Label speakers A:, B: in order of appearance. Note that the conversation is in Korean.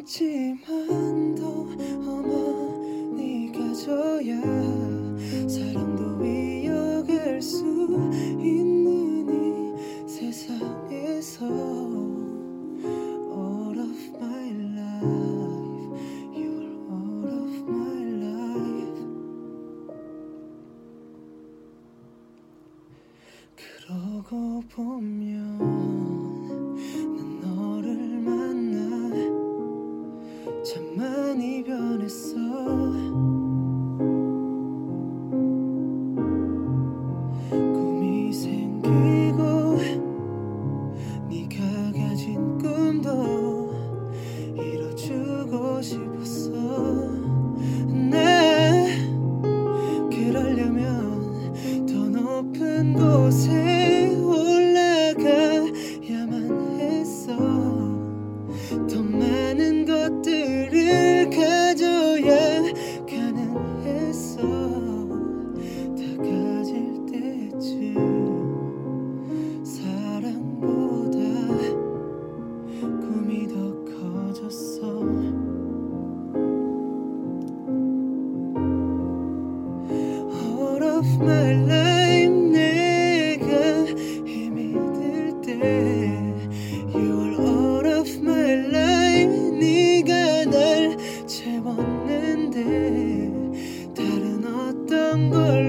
A: 있지만 더 어머니가 줘야 사랑도 이어갈 수 있는 이 세상에서 All of my life You're all of my life 그러고 보면 난 너를 만나 참 많이 변했어 꿈이 생기고 네가 가진 꿈도 이뤄주고 싶었어 네 그러려면 더 높은 곳에 올라가야만 했어 더 많은 것들을 가져야 가능했어 다 가질 때쯤 사랑보다 꿈이 더 커졌어 All of my life 내가 힘이 들 때 You are all of my life 네가 날 채웠는데 다른 어떤 걸